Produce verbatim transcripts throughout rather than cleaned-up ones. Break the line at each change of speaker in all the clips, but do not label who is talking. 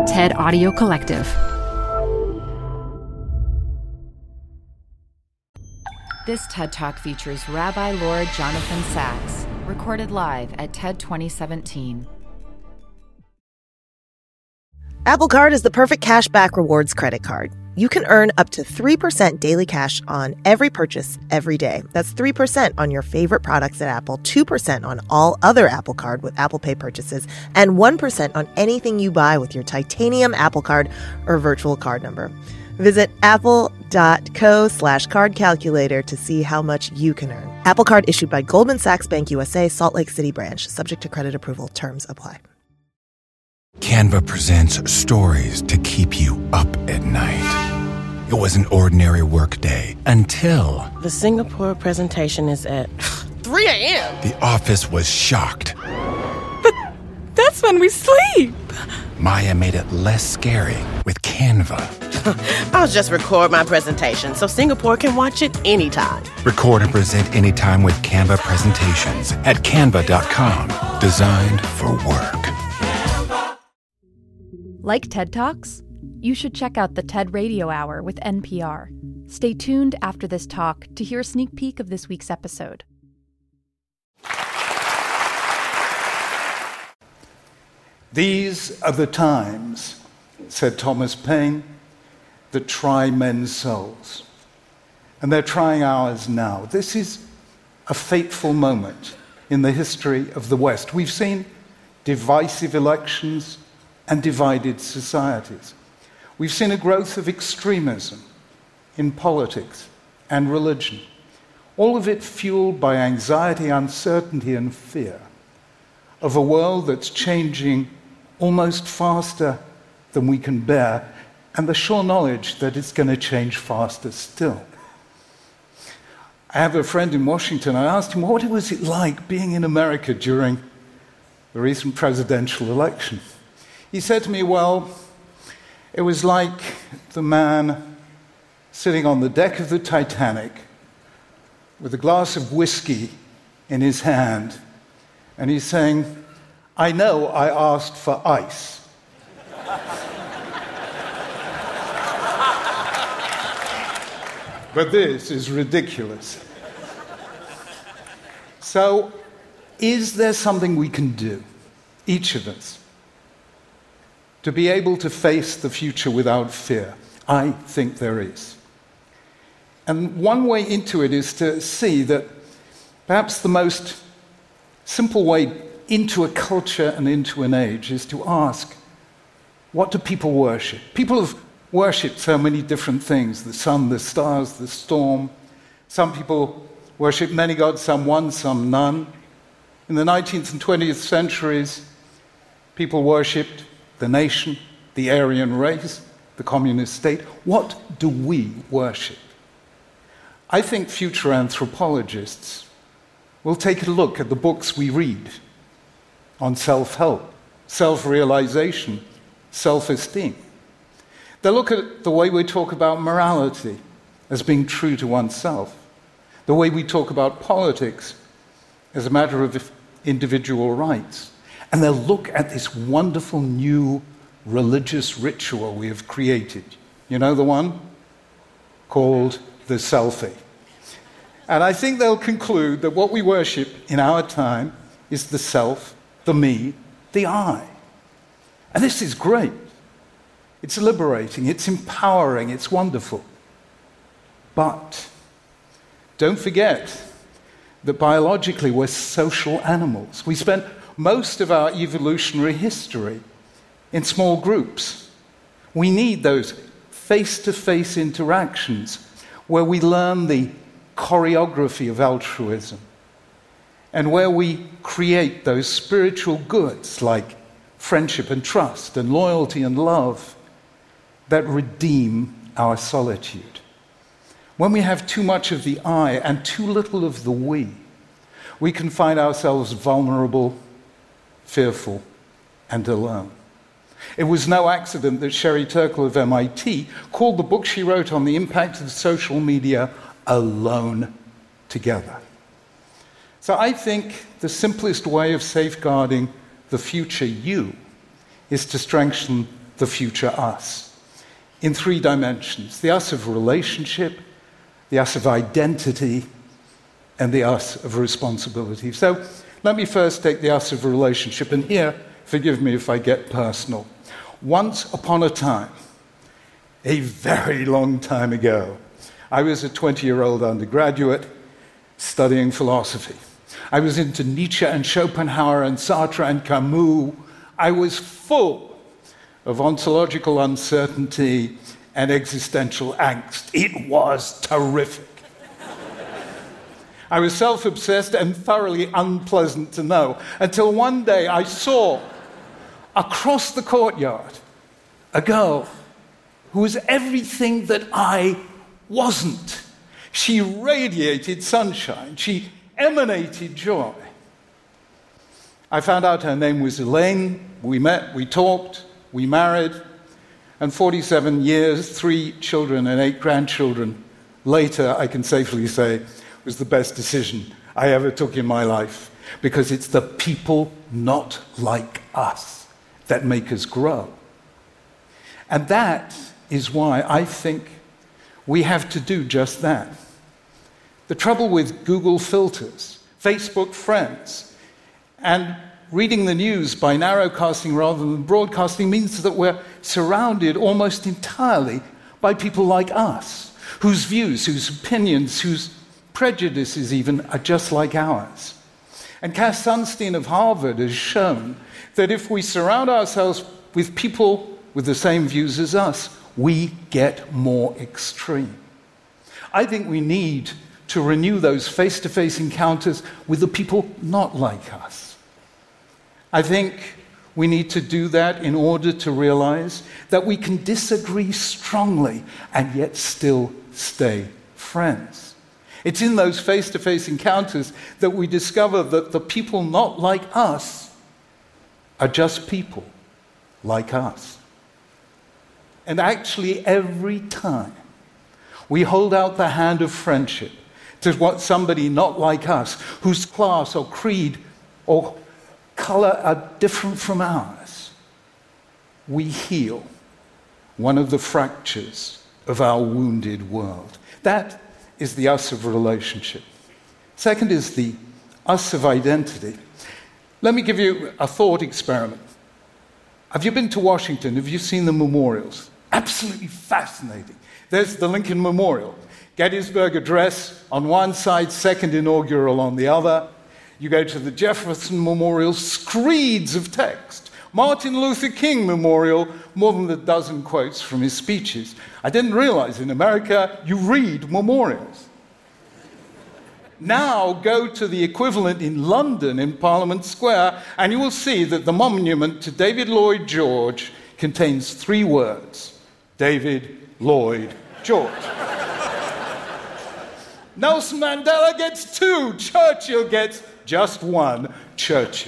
TED Audio Collective.
This TED Talk features Rabbi Lord Jonathan Sacks, recorded live at TED twenty seventeen.
Apple Card is the perfect cashback rewards credit card. You can earn up to three percent daily cash on every purchase every day. That's three percent on your favorite products at Apple, two percent on all other Apple Card with Apple Pay purchases, and one percent on anything you buy with your titanium Apple Card or virtual card number. Visit apple.co slash card calculator to see how much you can earn. Apple Card issued by Goldman Sachs Bank U S A, Salt Lake City branch. Subject to credit approval. Terms apply.
Canva presents stories to keep you up at night. It was an ordinary workday until...
The Singapore presentation is at three a.m.
The office was shocked.
But that's when we sleep.
Maya made it less scary with Canva.
I'll just record my presentation so Singapore can watch it anytime.
Record and present anytime with Canva presentations at canva dot com. Designed for work.
Like TED Talks? You should check out the TED Radio Hour with N P R. Stay tuned after this talk to hear a sneak peek of this week's episode.
These are the times, said Thomas Paine, that try men's souls. And they're trying ours now. This is a fateful moment in the history of the West. We've seen divisive elections and divided societies. We've seen a growth of extremism in politics and religion, all of it fueled by anxiety, uncertainty, and fear of a world that's changing almost faster than we can bear, and the sure knowledge that it's going to change faster still. I have a friend in Washington. I asked him, what was it like being in America during the recent presidential election? He said to me, well, it was like the man sitting on the deck of the Titanic with a glass of whiskey in his hand, and he's saying, I know I asked for ice. But this is ridiculous. So, is there something we can do, each of us, to be able to face the future without fear? I think there is. And one way into it is to see that perhaps the most simple way into a culture and into an age is to ask, what do people worship? People have worshipped so many different things, the sun, the stars, the storm. Some people worship many gods, some one, some none. In the nineteenth and twentieth centuries, people worshipped the nation, the Aryan race, the communist state. What do we worship? I think future anthropologists will take a look at the books we read on self-help, self-realization, self-esteem. They'll look at the way we talk about morality as being true to oneself, the way we talk about politics as a matter of individual rights. And they'll look at this wonderful new religious ritual we have created. You know the one? Called the selfie. And I think they'll conclude that what we worship in our time is the self, the me, the I. And this is great. It's liberating, it's empowering, it's wonderful. But don't forget that biologically we're social animals. We spent most of our evolutionary history in small groups. We need those face-to-face interactions where we learn the choreography of altruism and where we create those spiritual goods like friendship and trust and loyalty and love that redeem our solitude. When we have too much of the I and too little of the we, we can find ourselves vulnerable, fearful, and alone. It was no accident that Sherry Turkle of M I T called the book she wrote on the impact of social media Alone Together. So I think the simplest way of safeguarding the future you is to strengthen the future us in three dimensions: the us of relationship, the us of identity, and the us of responsibility. So let me first take the us of relationship. And here, forgive me if I get personal. Once upon a time, a very long time ago, I was a twenty-year-old undergraduate studying philosophy. I was into Nietzsche and Schopenhauer and Sartre and Camus. I was full of ontological uncertainty and existential angst. It was terrific. I was self-obsessed and thoroughly unpleasant to know, until one day I saw across the courtyard a girl who was everything that I wasn't. She radiated sunshine. She emanated joy. I found out her name was Elaine. We met, we talked, we married, and forty-seven years, three children and eight grandchildren later, I can safely say, was the best decision I ever took in my life, because it's the people not like us that make us grow. And that is why I think we have to do just that. The trouble with Google filters, Facebook friends, and reading the news by narrowcasting rather than broadcasting means that we're surrounded almost entirely by people like us, whose views, whose opinions, whose prejudices even are just like ours. And Cass Sunstein of Harvard has shown that if we surround ourselves with people with the same views as us, we get more extreme. I think we need to renew those face-to-face encounters with the people not like us. I think we need to do that in order to realize that we can disagree strongly and yet still stay friends. It's in those face-to-face encounters that we discover that the people not like us are just people like us. And actually, every time we hold out the hand of friendship to what somebody not like us, whose class or creed or color are different from ours, we heal one of the fractures of our wounded world. That is the us of relationship. Second is the us of identity. Let me give you a thought experiment. Have you been to Washington? Have you seen the memorials? Absolutely fascinating. There's the Lincoln Memorial. Gettysburg Address on one side, second inaugural on the other. You go to the Jefferson Memorial, screeds of text. Martin Luther King Memorial, more than a dozen quotes from his speeches. I didn't realize in America you read memorials. Now go to the equivalent in London in Parliament Square, and you will see that the monument to David Lloyd George contains three words. David Lloyd George. Nelson Mandela gets two. Churchill gets just one. Churchill.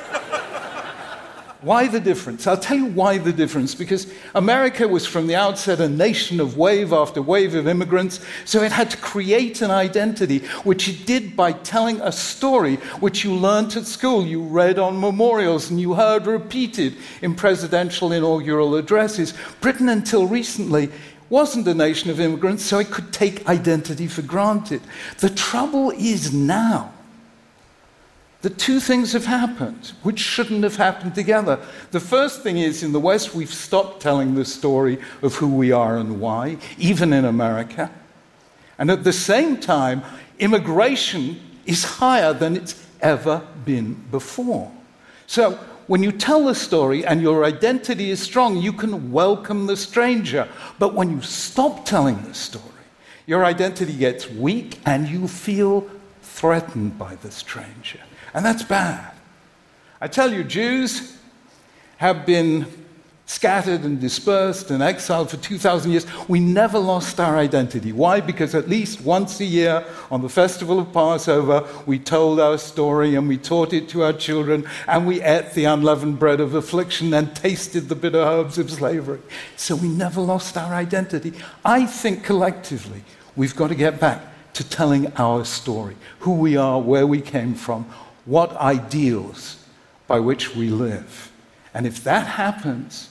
Why the difference? I'll tell you why the difference. Because America was from the outset a nation of wave after wave of immigrants, so it had to create an identity, which it did by telling a story which you learned at school, you read on memorials, and you heard repeated in presidential inaugural addresses. Britain, until recently, wasn't a nation of immigrants, so it could take identity for granted. The trouble is now that two things have happened which shouldn't have happened together. The first thing is, in the West, we've stopped telling the story of who we are and why, even in America. And at the same time, immigration is higher than it's ever been before. So when you tell the story and your identity is strong, you can welcome the stranger. But when you stop telling the story, your identity gets weak and you feel threatened by the stranger. And that's bad. I tell you, Jews have been scattered and dispersed and exiled for two thousand years. We never lost our identity. Why? Because at least once a year on the festival of Passover, we told our story and we taught it to our children, and we ate the unleavened bread of affliction and tasted the bitter herbs of slavery. So we never lost our identity. I think collectively we've got to get back to telling our story, who we are, where we came from, what ideals by which we live. And if that happens,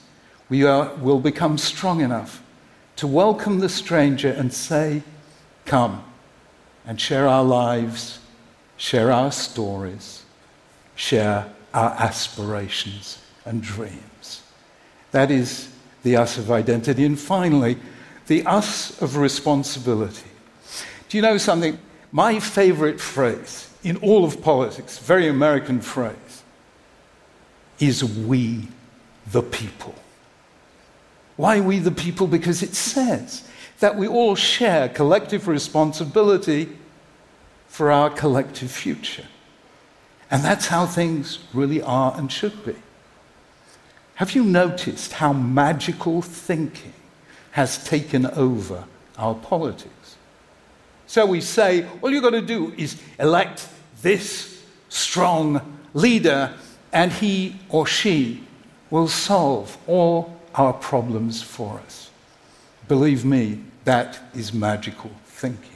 we are, will become strong enough to welcome the stranger and say, come and share our lives, share our stories, share our aspirations and dreams. That is the us of identity. And finally, the us of responsibility. Do you know something? My favorite phrase in all of politics, very American phrase, is we the people. Why we the people? Because it says that we all share collective responsibility for our collective future. And that's how things really are and should be. Have you noticed how magical thinking has taken over our politics? So we say, all you've got to do is elect this strong leader, and he or she will solve all our problems for us. Believe me, that is magical thinking.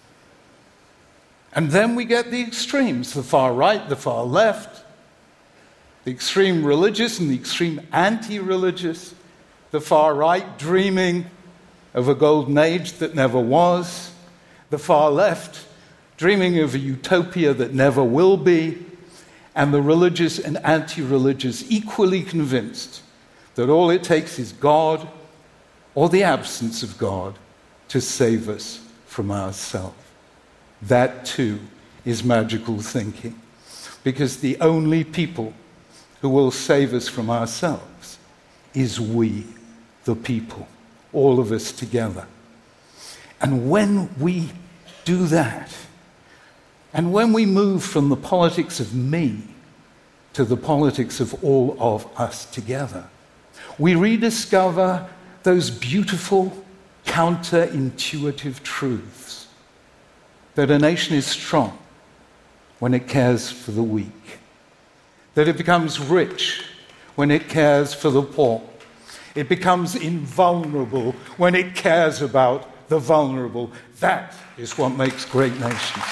And then we get the extremes, the far right, the far left, the extreme religious and the extreme anti-religious, the far right dreaming of a golden age that never was, the far left dreaming of a utopia that never will be, and the religious and anti-religious equally convinced that all it takes is God or the absence of God to save us from ourselves. That too is magical thinking, because the only people who will save us from ourselves is we, the people, all of us together. And when we do that, and when we move from the politics of me to the politics of all of us together, we rediscover those beautiful, counterintuitive truths that a nation is strong when it cares for the weak, that it becomes rich when it cares for the poor, it becomes invulnerable when it cares about the vulnerable. That is what makes great nations.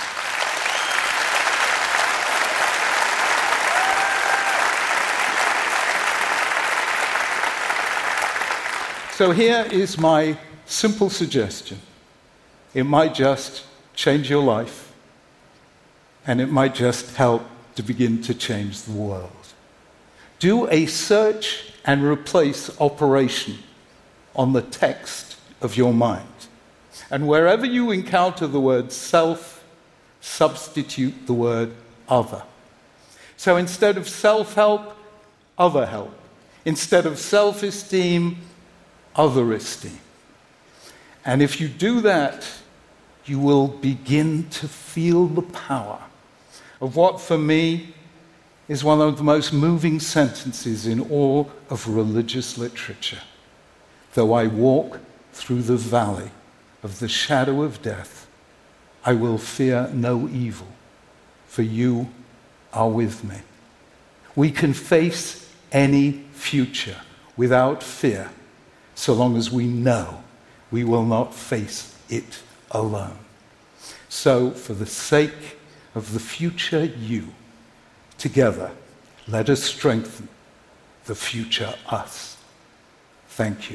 So here is my simple suggestion. It might just change your life, and it might just help to begin to change the world. Do a search and replace operation on the text of your mind. And wherever you encounter the word self, substitute the word other. So instead of self-help, other help. Instead of self-esteem, other esteem. And if you do that, you will begin to feel the power of what, for me, is one of the most moving sentences in all of religious literature. Though I walk through the valley of the shadow of death, I will fear no evil, for you are with me. We can face any future without fear, so long as we know we will not face it alone. So, for the sake of the future you, together, let us strengthen the future us. Thank you.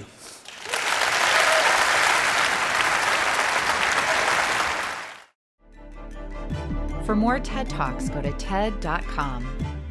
For more TED Talks, go to TED dot com.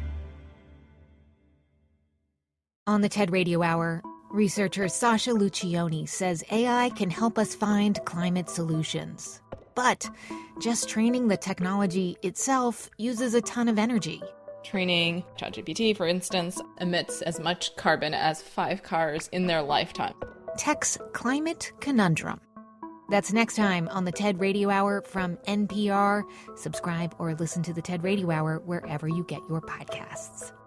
On the TED Radio Hour, researcher Sasha Lucioni says A I can help us find climate solutions. But just training the technology itself uses a ton of energy.
Training ChatGPT, for instance, emits as much carbon as five cars in their lifetime.
Tech's climate conundrum. That's next time on the TED Radio Hour from N P R. Subscribe or listen to the TED Radio Hour wherever you get your podcasts.